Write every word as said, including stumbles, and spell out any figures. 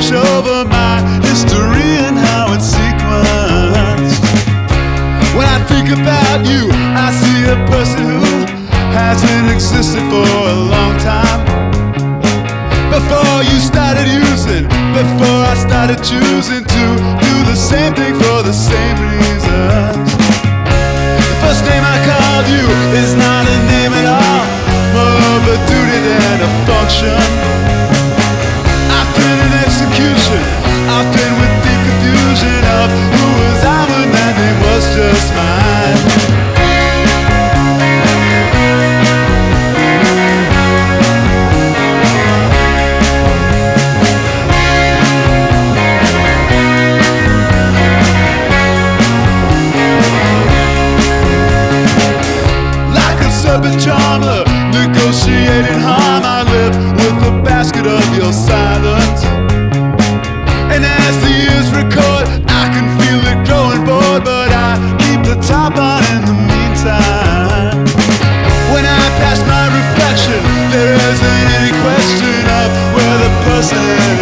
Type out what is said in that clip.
flash over my history and how it's sequenced. When I think about you, I see a person who hasn't existed for a long time. Before you started using, before I started choosing to do the same thing for the same reasons. The first name I called you is not a name at all, more of a duty than a function. I've been in execution, I've been with the confusion of who was I when that name was just mine. Serpent charmer, negotiating harm. I live with the basket of your silence. And as the years record, I can feel it growing bored, but I keep the top on in the meantime. When I pass my reflection, there isn't any question of where the person